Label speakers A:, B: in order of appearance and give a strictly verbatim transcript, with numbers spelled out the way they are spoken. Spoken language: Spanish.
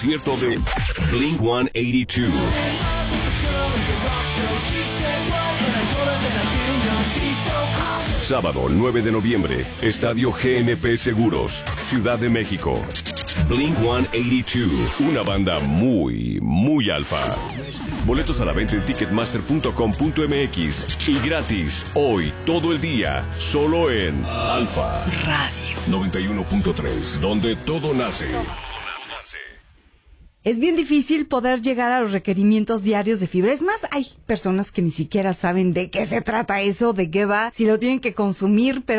A: Concierto de Blink ciento ochenta y dos. Sábado nueve de noviembre, Estadio G N P Seguros, Ciudad de México. Blink ciento ochenta y dos, una banda muy, muy alfa. Boletos a la venta en ticketmaster punto com punto m x y gratis hoy, todo el día, solo en Alfa Radio noventa y uno punto tres, donde todo nace.
B: Es bien difícil poder llegar a los requerimientos diarios de fibra. Es más, hay personas que ni siquiera saben de qué se trata eso, de qué va, si lo tienen que consumir, pero